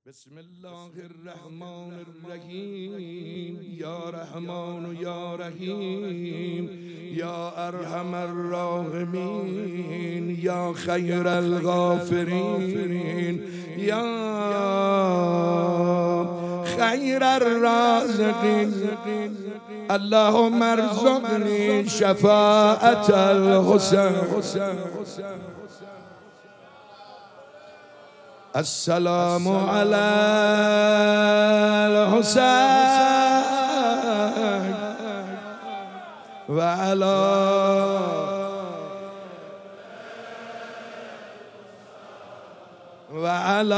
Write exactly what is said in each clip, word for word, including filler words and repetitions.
بسم الله الرحمن الرحیم یا رحمان یا رحیم یا ارحم الراحمین یا خیر الغافرین یا خیر الرازقین اللهم ارزقنی شفاعت الحسین. السلام علی الحسین و علی و علی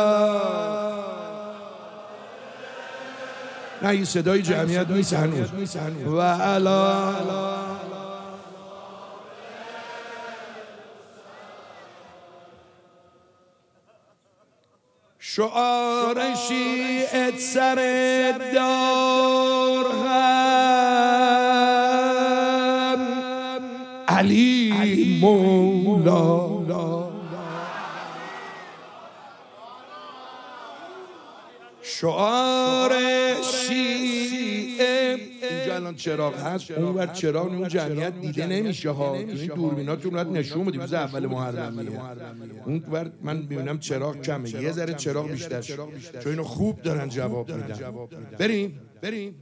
نه این صدای جمعیت نیست هنوز و علی شعار شیعت سر دار هم علی مولا. شعار شیعه اینجا الان چراغ هست، اون ور چراغ اون جمعیت دیده نمیشه ها، این دوربیناتون باید نشون بدید روز اول محرمیه. اون ور من میبینم چراغ کمه، یه ذره چراغ بیشتر شد چون اینو خوب دارن جواب میدن. بریم بریم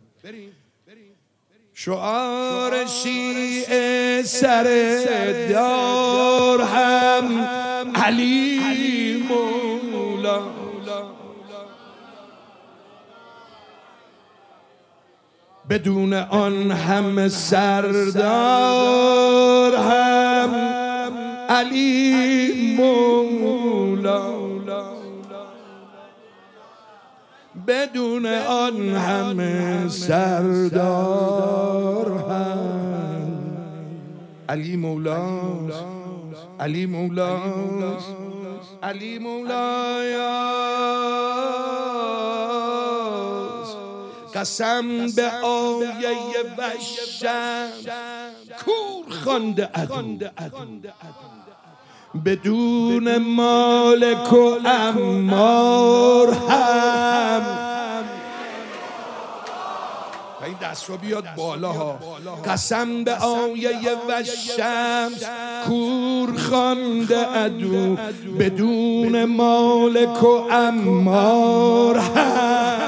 شعار شیعه سر دار هم علی مولا. بدون آن هم سردار هم علی مولا. بدون آن هم سردار هم علی مولا. علی مولا علی مولا. قسم به آیه وشم کور خوانده عدو بدون مالک و امار هم. و این دست رو بیاد بالا ها. قسم به آیه وشم کور خوانده عدو بدون مالک و امار هم.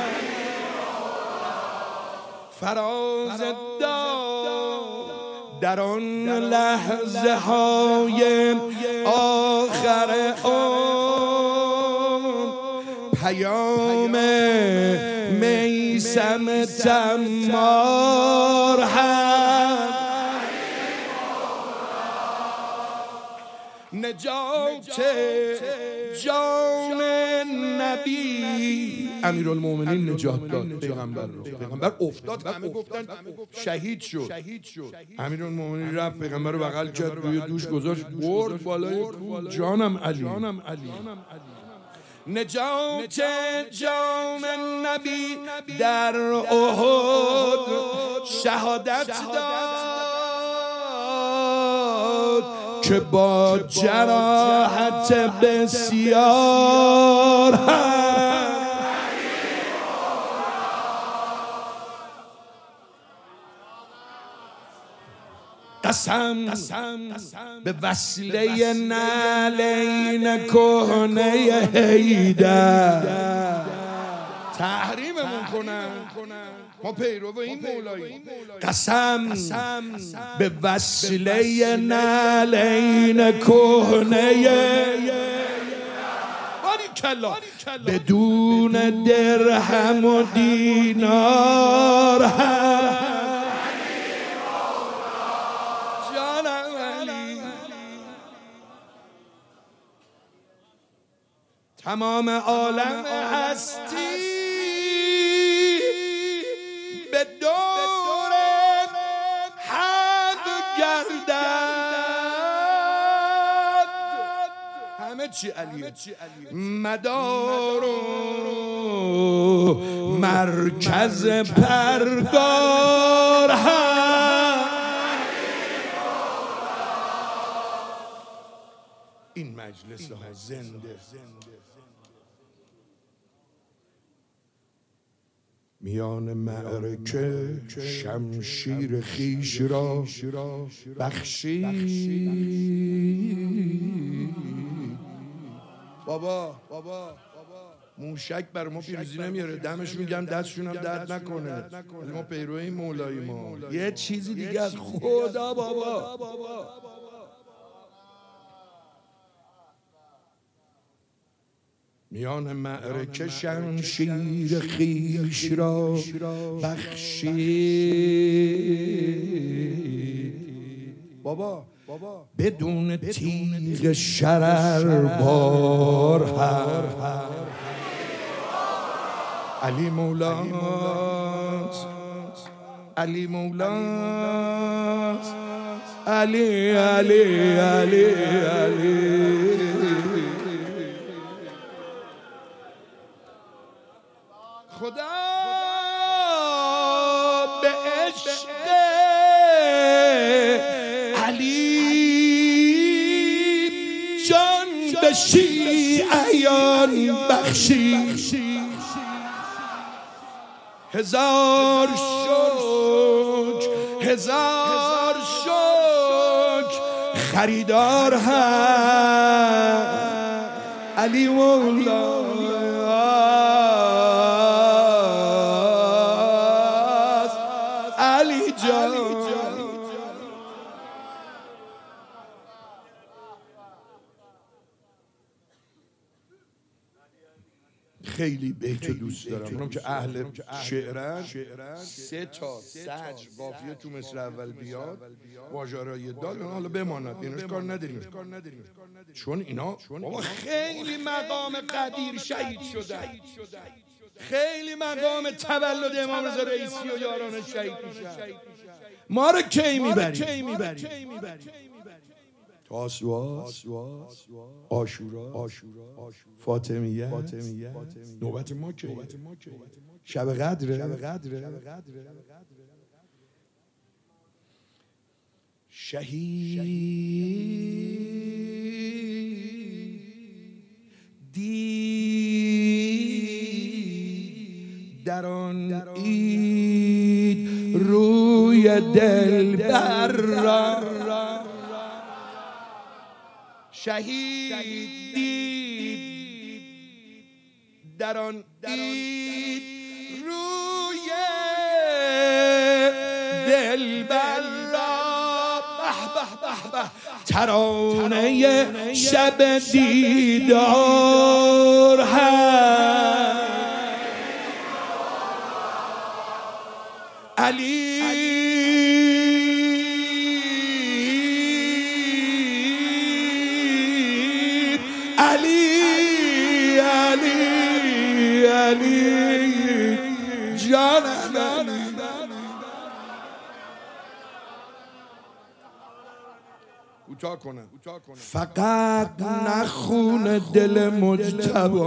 فراز دار در آن لحظه های آخر آن پیام میثم تمار هم نجات جان نبی. امیرالمومنین نجات داد پیغمبر رو. پیغمبر افتاد همه گفتن شهید شد. امیرالمومنین رفت پیغمبر رو بغل کرد، روی دوش گذاشت، برد بالای جانم علی. نجات جان نبی در احد شهادت داد که با جراحت بسیار قسم به وسیله نعلین کهنه حیدر تحریممون کنن، ما پیرو این مولاییم. قسم به وسیله نعلین کهنه بدون درهم و دینار هم تمام عالم هستی به دور حق گردد. همه چی علیه، مدار و مرکز پرگار هم. این مجلس ها زنده میان معرکه شمشیر خیش را بخشید. بابا بابا موشک بر ما پیروزی نمیاره، دمشون گم، دستشون هم درد نکنه، ما پیروی مولای ما. یه چیزی دیگه از خدا بابا. میان معرکه شمشیر خیش را بخشید. بابا بدون تیغ شرر بار هر علی مولاست، علی مولاست، علی علی علی علی. خدا به عشق علی جان به شیعیان بخشید. هزار شکر هزار شکر خریدار هست علی مولاست، علی جان. خیلی بیتو دوست دارم، اونم که اهل شعرن. سه تا سجع قافیه تو مصر اول بیاد، واژه‌های دال حالا بماند، اینوش کار نداریم، چون اینا بابا خیلی مقام قدیر شهید شدن، خیلی مقام تولد امام رضا رئیسی و یاران شهید میشن. ما رو کی میبریم؟ تاسوعا، عاشورا، فاطمیه، نوبت ما که شب قدره. شهیدی در آن عید روی دلبر را، شهید دید در آن عید روی دلبر را. به به به به ترانه شب دیدار هست علی علی علی علی جانم. کوتاه کنم فقط نخون دل مجتبی.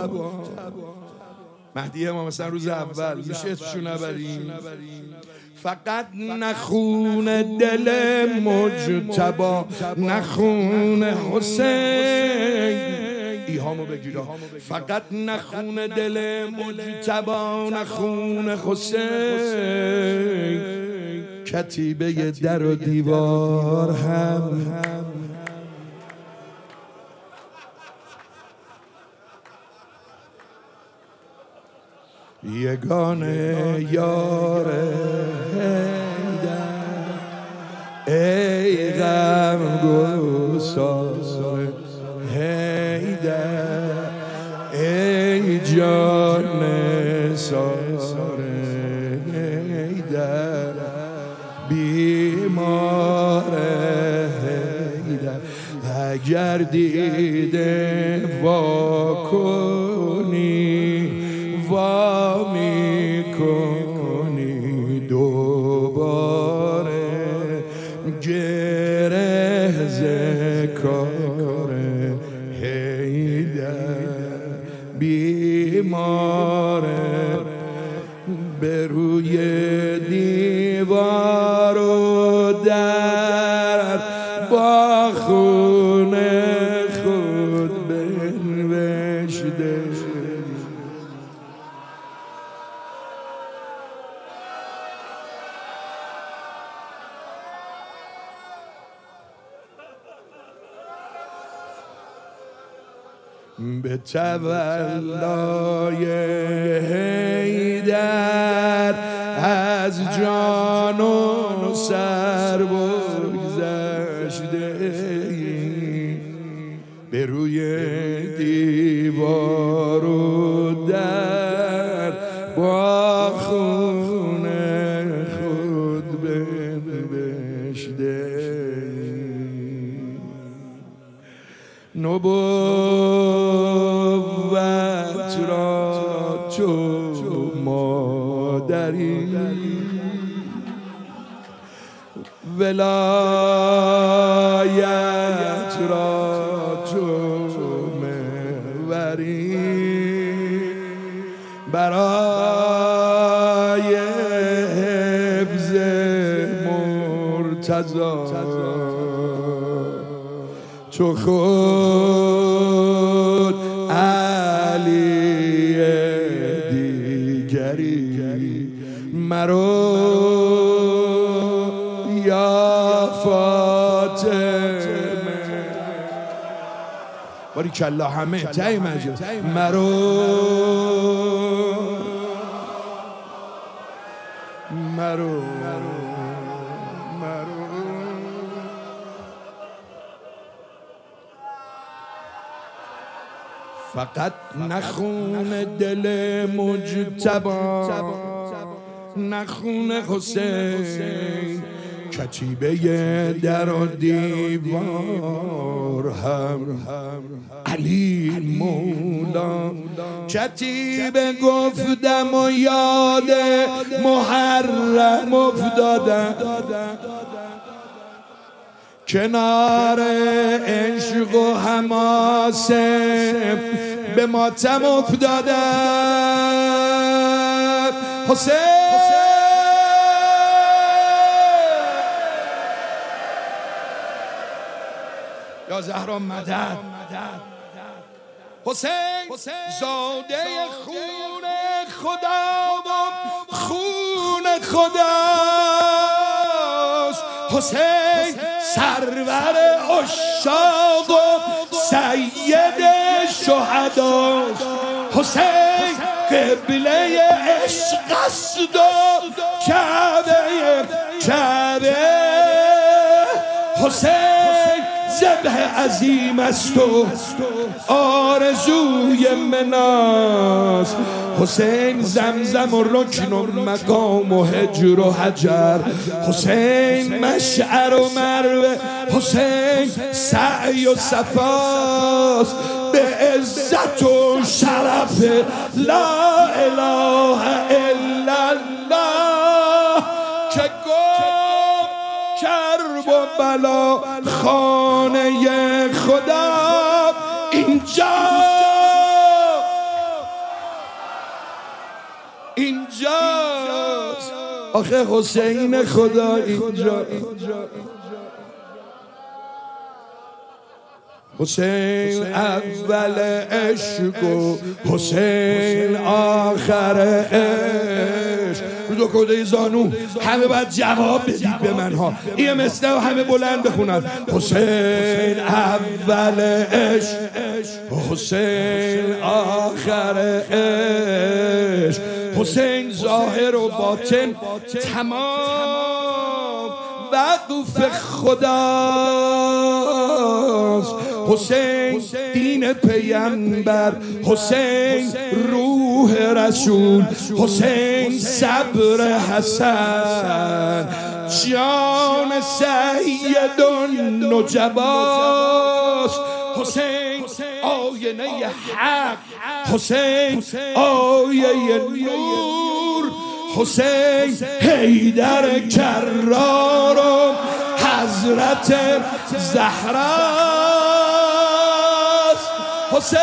مهدی ما مثلا روز اول میشه اسمشو نبریم. فقط نخون دل مجتبی، نخون حسین. ایهامو بگیره، فقط نخون دل مجتبی، نخون حسین. کتیبه در و دیوار هم یگانه یار حیدر، ای غم گسار حیدر، ای جان سار حیدر، بیمار حیدر. اگر دیده وا کنی وا میکنی دوباره، گره ز کار حیدر. بیماره به روی دیوار و در با خون خود بنوشته. به تولای حیدر از جان و سر بگذشته، به روی دیوار و در با خون خود بنوشته. نبوت را تو مادری، ولایت را تو محوری، برای حفظ مرتضی تو خود علی دیگری، مرو یا فاطمه. باریکالله همه تای مجد. مرو مرو مرو فقط نخون دل مجتبی، نخون حسین، کتیبه در و دیوار هم علی مولا. کتیبه گفتم و یاد محرم افتادم، کنار عشق و حماسه به ماتم افتادم. حسین یا زهرا مدد. حسین زاده خون خدا و خون خداست. حسین سرور عشاق و سید شهداست. حسین قبله عشق است و کعبه کعبه. حسین ذبح عظیم است و آرزوی مناست. حسین زمزم و رکن و مقام و هجر و حجر. حسین مشعر و مروه. حسین سعی و صفاست به عزت و شرف لا اله الا الله. که گفت کرب و بلا خانه خدا اینجا اینجاست. آخه حسین خدا اینجا. حسین اول عشق و حسین آخر عشق. رو دو کده زانو همه باید جواب بدید به منها. این مثل و همه بلند بخونن. حسین اول عشق، حسین آخر عشق. حسین ظاهر و باطن تمام وقف خداست. حسین دین پیامبر، حسین روح رسول، حسین صبر حسن، جان سید النجباست. حسین آینه حق، حسین آیه نور، حسین حیدر کرار و حضرت زهراست. حسین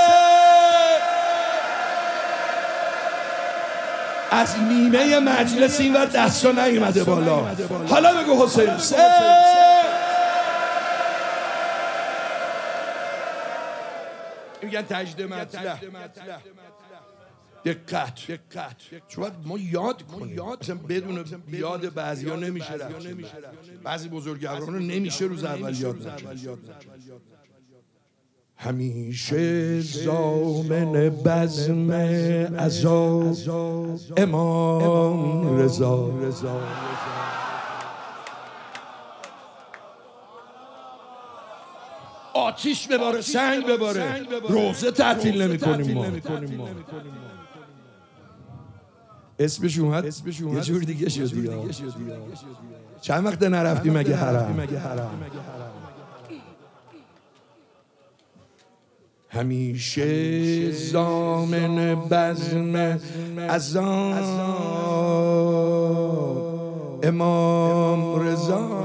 از نیمه مجلس اینور دستا نیومده بالا. حالا بگو حسین. حسین میگن تجده مطلع. دقت چون باید ما یاد کنیم. اصلا بدون یاد بعضی ها نمیشه رفت. بعضی بزرگواران رو نمیشه روز اول یاد نکنیم. همیشه ضامن بزم عزا امام رضا. آتیش بباره، سنگ بباره، روزه تعطیل نمی کنیم ما. اسمش اومد یه جور دیگه شدی. چند وقت نرفتی مگه حرم؟ همیشه ضامن بزم عزا امام رضا،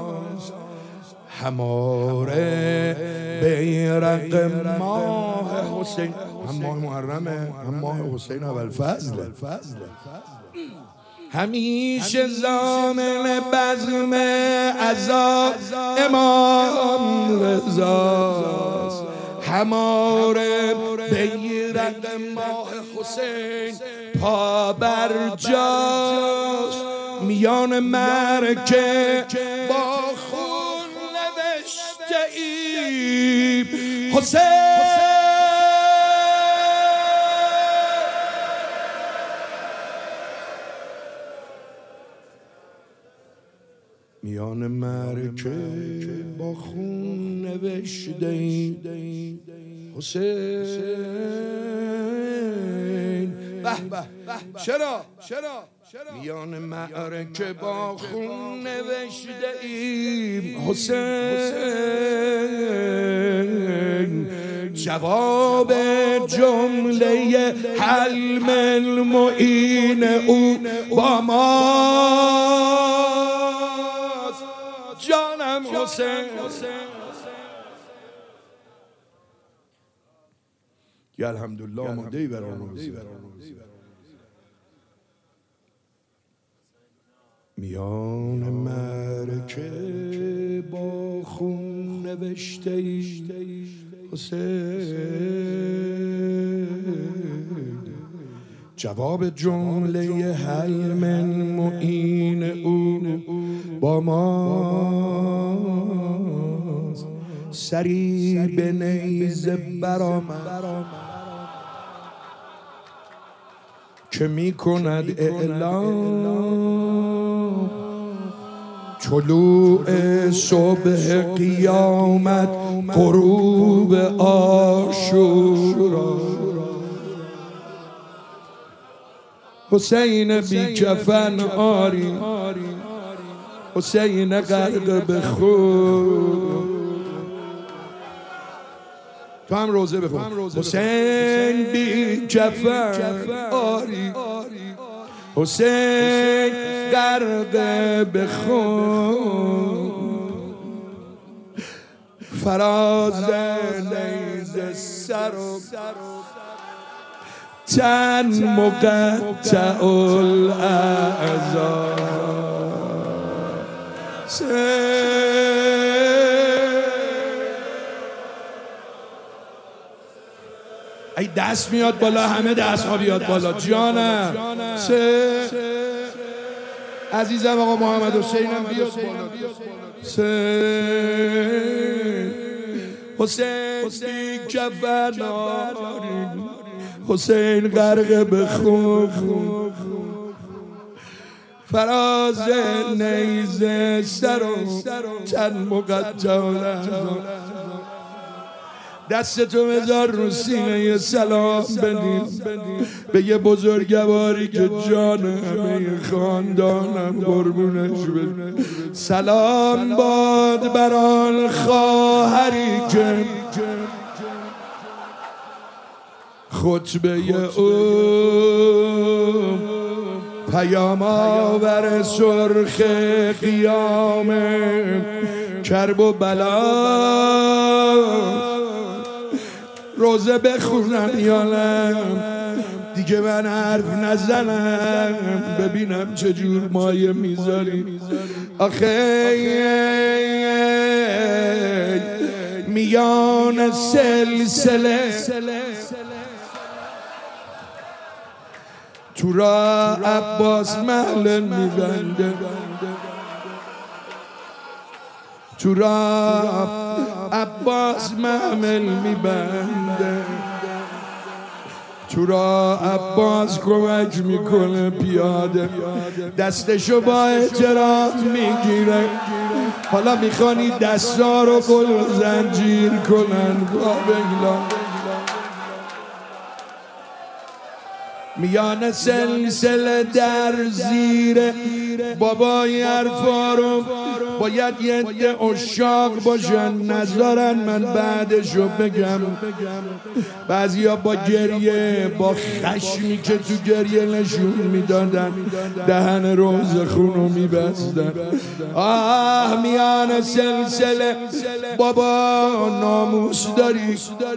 هماره بیرق ماه حسین، هم ماه محرمه هم ماه حسین ابوالفضل. همیشه ضامن بزم عزا امام رضا، هماره بیرق ماه حسین پا بر جاست، میان مرکه با خون نوشته ایم حسین. میان مرکه با خون نوشته ایم حسین. چرا چرا میان معرکه با خون نوشته ایم حسین. جواب جمله حلم المعین او با ماست، جانم حسین. یا الحمدلله آماده ای برای روزی. میان مرکه با خون نوشته ای حسین. جواب جمله حلم معین او با ماست، سری به نیزه برآمد که می کند اعلام طلوع صبح قیامت غروب عاشورا. حسین بی کفن آری، حسین غرق به خون. تو هم روزه بخون. حسین بی کفن آری، حسین غرق به خون. فراز نیزه سر و تن مقطع الاعضا. ای دست میاد بالا، همه دست ها بیاد بالا. جانم سه عزیزم آقا محمد حسینم بیاد بالا. سه حسین بی کفن آری، حسین غرق به خون. فراز نیزه سر و تن مقطع. دستتو بذار رو سینه سلام بدیم به یه بزرگواری که جان همه خاندانم قربونش بده. سلام باد بر آن خواهری که خطبه او پیام آور سرخ قیام کرب و بلا. روزه بخونم یا نه دیگه من حرف نزنم، ببینم چجور مایه میذاری. آخه میان سلسله تو را عباس محل میبنده، تو را عباس محمل میبنده، تو را عباس کمک میکنه پیاده، دستشو با احترام میگیره. حالا میخوانی دستا رو گل زنجیر کنن با بگلا، میان سلسله در زیر بابای حرفا رو باید یه عده عشاق باشن، نذارن من بعدشو بگم. بعضیا با گریه، با خشمی که تو گریه نشون میدادن، دهن روز خونو میبستن. آه میان سلسله بابا ناموس داری،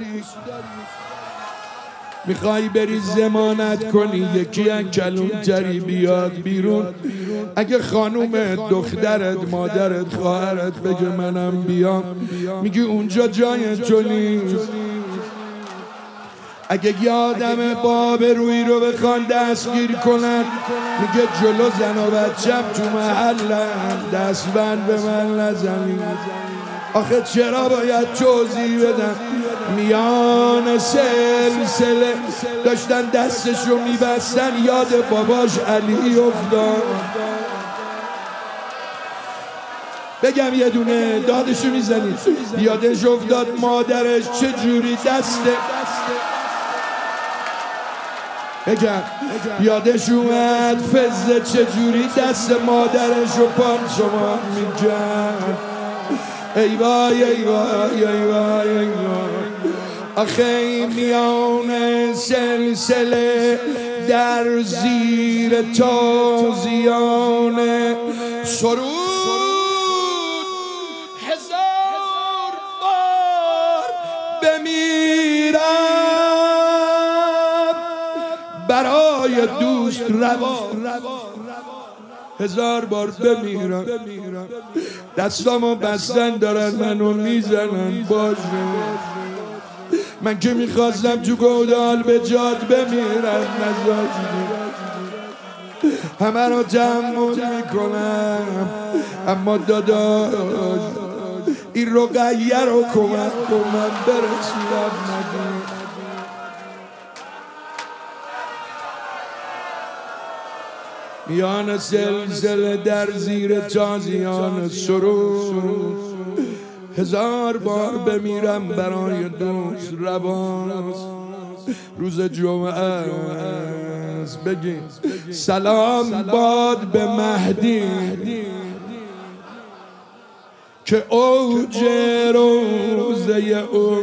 میخوای بری ضمانت کنی یکی از کلونتری بیاد بیرون، اگه خانومت، دخترت، مادرت، خواهرت بگه منم بیام، میگی اونجا جای تو نیست. اگه یه آدم باب روی رو بخوان دستگیر کنن، میگه جلو زن و بچم تو محلم، دستبند به من نزنی. آخه چرا باید توضیح بدم؟ میان سلسله داشتن دستشو میبستن، یاد باباش علی افتاد. بگم یه دونه دادشو میزنید، یادش افتاد مادرش چجوری دسته. بگم یادش اومد فزه چجوری دست مادرش رو پانچمان میگن. ای وای ای وای ای وای ای وای. آخه میان سلسله در زیر تازیان سرود هزار بار بمیرم برای دوست روا، هزار بار بمیرم. دستامو بستن دارن منو میزنن، باشه من که میخواستم تو گودال به جاد بمیرم، نذاشتیم. همه رو تحمل میکنم، اما داداش این رقیه رو کمک کن من برسونم ندیم. میان سلسله در زیر تازیان سرود هزار بار بمیرم برای دوست رواست. روز جمعه است، بگین سلام باد به مهدی که اوج روزه او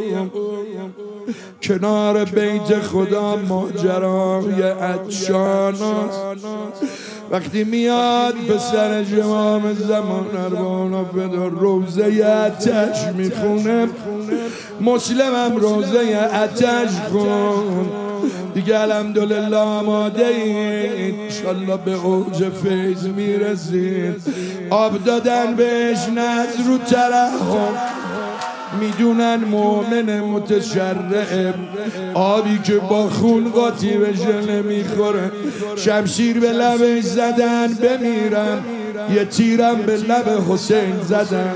کنار بیت خدا ماجرای عطشان است. وقتی میاد به سر جمام زمان اربانا فدا روزه عطش میخونه، مسلمم روزه عطش خون دیگه. الحمدلله آماده اید، انشالله به اوج فیض میرسید. آب دادن بهش نذر رو ترحم، میدونن مؤمن متشرع، آبی که با خون قاطی بشه نمیخوره. شمشیر به لبش زدن بمیرم، یه تیرم به لب حسین زدن،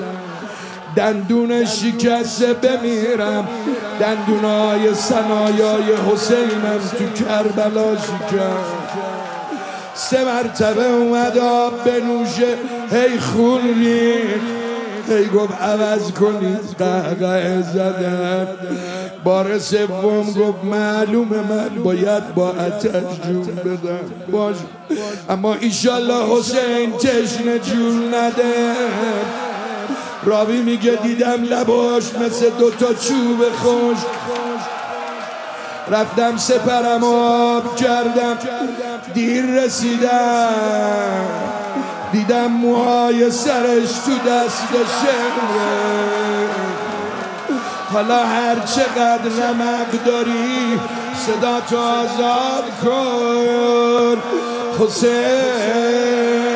دندون شکسته بمیرم، دندونای ثنایای حسینم تو کربلا شکست. سه مرتبه اومد آب بنوشه، هی خون ریخت، هی گفت عوض کنید، قهقه زدن. بار سوم گفت معلومه من باید با آتش جون بدم، باش اما ایشالله حسین تشنه جون نده. راوی میگه دیدم لباش مثل دوتا چوب خوش، رفتم سپرم آب کردم، دیر رسیدم، دیدم موهای سرش تو دست شمره. حالا هر چقدر رمق داری صدا تو آزاد کن حسین.